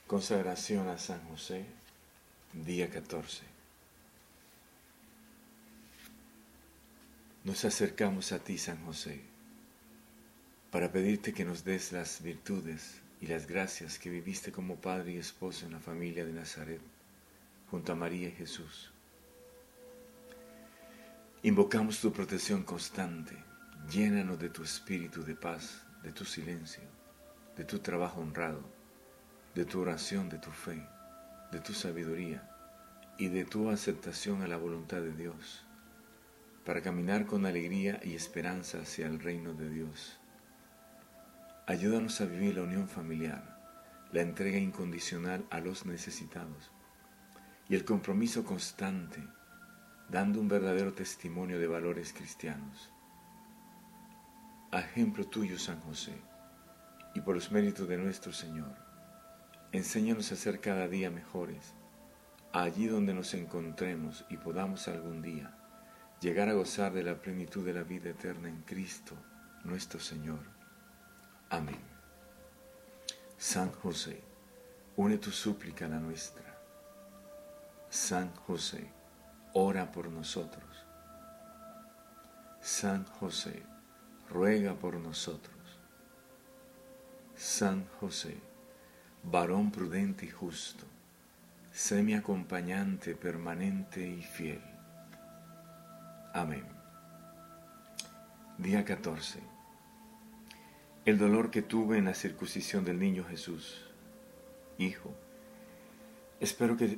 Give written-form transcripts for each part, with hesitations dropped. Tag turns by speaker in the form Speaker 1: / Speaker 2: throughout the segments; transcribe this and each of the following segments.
Speaker 1: Consagración a San José, día 14. Nos acercamos a ti, San José, para pedirte que nos des las virtudes y las gracias que viviste como padre y esposo en la familia de Nazaret, junto a María y Jesús. Invocamos tu protección constante, llénanos de tu espíritu de paz, de tu silencio, de tu trabajo honrado, de tu oración, de tu fe, de tu sabiduría y de tu aceptación a la voluntad de Dios, para caminar con alegría y esperanza hacia el reino de Dios. Ayúdanos a vivir la unión familiar, la entrega incondicional a los necesitados y el compromiso constante, dando un verdadero testimonio de valores cristianos. A ejemplo tuyo, San José, y por los méritos de nuestro Señor, enséñanos a ser cada día mejores, allí donde nos encontremos y podamos algún día llegar a gozar de la plenitud de la vida eterna en Cristo, nuestro Señor. Amén. San José, une tu súplica a la nuestra. San José, ora por nosotros. San José, ruega por nosotros. San José, varón prudente y justo, sé mi acompañante permanente y fiel. Amén. Día 14. El dolor que tuve en la circuncisión del niño Jesús. Hijo, espero que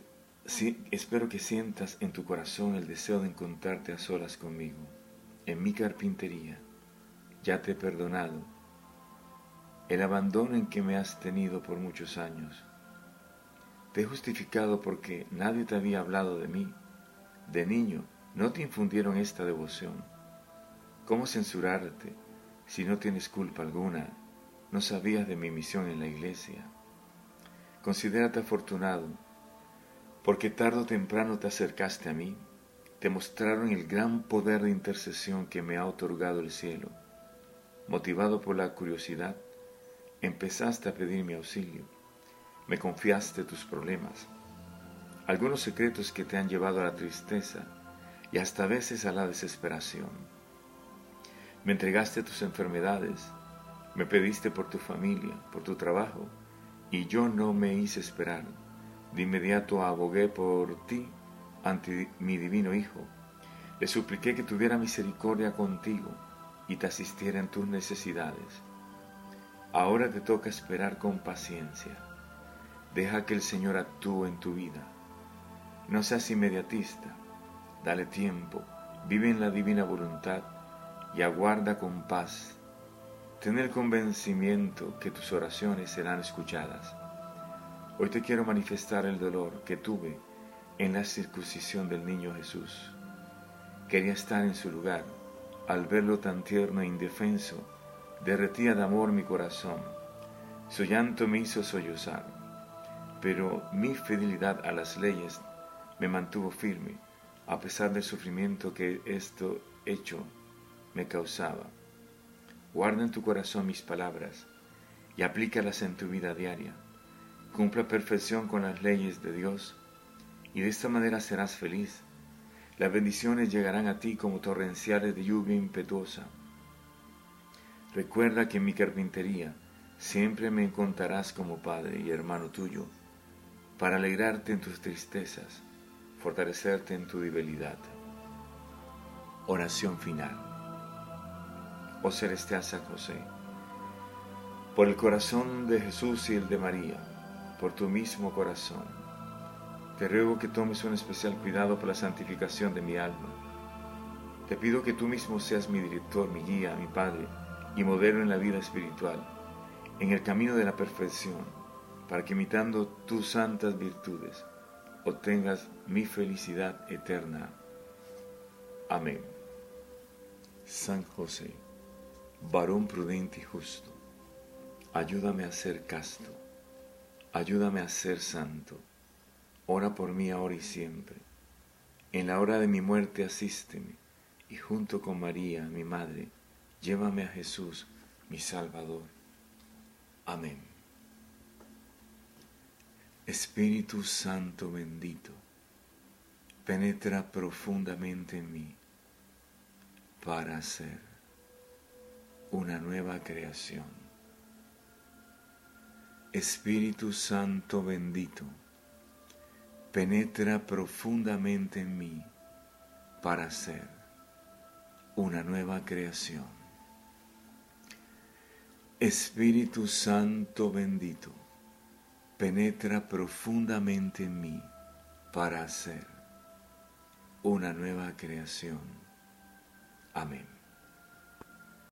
Speaker 1: sientas en tu corazón el deseo de encontrarte a solas conmigo, en mi carpintería. Ya te he perdonado el abandono en que me has tenido por muchos años. Te he justificado porque nadie te había hablado de mí. De niño no te infundieron esta devoción. ¿Cómo censurarte si no tienes culpa alguna? No sabías de mi misión en la iglesia. Considérate afortunado, porque tarde o temprano te acercaste a mí, te mostraron el gran poder de intercesión que me ha otorgado el cielo. Motivado por la curiosidad, empezaste a pedir mi auxilio. Me confiaste tus problemas, algunos secretos que te han llevado a la tristeza y hasta a veces a la desesperación. Me entregaste tus enfermedades, me pediste por tu familia, por tu trabajo, y yo no me hice esperar. De inmediato abogué por ti ante mi divino Hijo. Le supliqué que tuviera misericordia contigo y te asistiera en tus necesidades. Ahora te toca esperar con paciencia. Deja que el Señor actúe en tu vida. No seas inmediatista. Dale tiempo, vive en la divina voluntad y aguarda con paz. Ten el convencimiento que tus oraciones serán escuchadas. Hoy te quiero manifestar el dolor que tuve en la circuncisión del niño Jesús. Quería estar en su lugar. Al verlo tan tierno e indefenso, derretía de amor mi corazón. Su llanto me hizo sollozar, pero mi fidelidad a las leyes me mantuvo firme, a pesar del sufrimiento que esto hecho me causaba. Guarda en tu corazón mis palabras y aplícalas en tu vida diaria. Cumple a perfección con las leyes de Dios y de esta manera serás feliz. Las bendiciones llegarán a ti como torrenciales de lluvia impetuosa. Recuerda que en mi carpintería siempre me encontrarás como padre y hermano tuyo, para alegrarte en tus tristezas, fortalecerte en tu debilidad. Oración final. Oh celestial San José, por el corazón de Jesús y el de María, por tu mismo corazón, te ruego que tomes un especial cuidado por la santificación de mi alma. Te pido que tú mismo seas mi director, mi guía, mi Padre y modelo en la vida espiritual, en el camino de la perfección, para que imitando tus santas virtudes obtengas mi felicidad eterna. Amén. San José, varón prudente y justo, ayúdame a ser casto, ayúdame a ser santo. Ora por mí ahora y siempre. En la hora de mi muerte asísteme, y junto con María, mi Madre, llévame a Jesús, mi Salvador. Amén. Espíritu Santo bendito, penetra profundamente en mí para hacer una nueva creación. Espíritu Santo bendito, penetra profundamente en mí para hacer una nueva creación. Espíritu Santo bendito, penetra profundamente en mí para hacer una nueva creación. Amén.